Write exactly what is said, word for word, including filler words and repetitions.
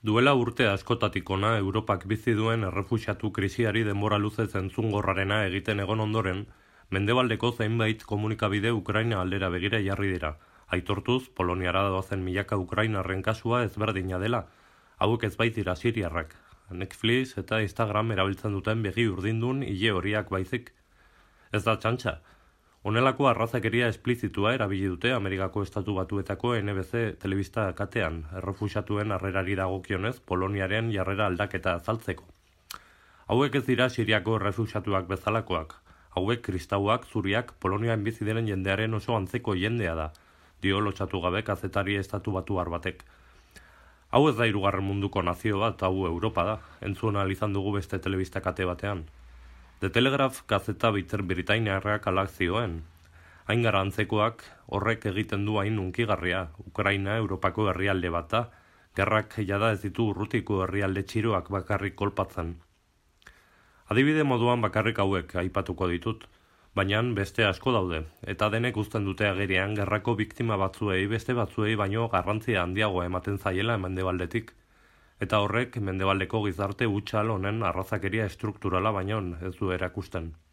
Duela urte askotatik ona Europak bizi duen errefuxiatu krisiari denbora luzez entzungorrarena egiten egon ondoren, mendebaldeko zeinbait komunikabide Ukraina aldera begira jarri dira. Aitortuz, Poloniara doazen milaka Ukrainarren kasua ezberdina dela, hauek ez baitira siriarrak. Netflix eta Instagram erabiltzen duten begi urdindun ile horiak baizik. Ez da txantxa. Honelako arrazakeria esplizitua erabili dute Amerikako Estatu Batuetako N B C telebista katean, errefuxiatuen harrerari dagokionez Poloniaren jarrera aldaketa azaltzeko. Hauek ez dira Siriako errefuxiatuak bezalakoak. Hauek kristauak, zuriak, Polonian bizi diren jendearen oso antzeko jendea da, dio lotxatu gabe kazetari Estatu Batuar batek. Hau ez da hirugarren munduko nazio bat, hau Europa da, entzun ahal izan dugu beste telebista kate batean. The Telegraph gazeta biter britainiarrak alak zioen. Hain gara antzekoak horrek egiten du hain unkigarria, Ukraina Europako herrialde bat da, gerrak jada ez ditu urrutiko herrialde txiroak bakarrik kolpatzen. Adibide moduan bakarrik hauek aipatuko ditut, baina beste asko daude, eta denek uzten dute agerian gerrako biktima batzuei beste batzuei baino garrantzia handiago ematen zaiela mendebaldetik. Eta horrek mendebaldeko gizarte hutsal honen arrazakeria estrukturala baino ez du erakusten.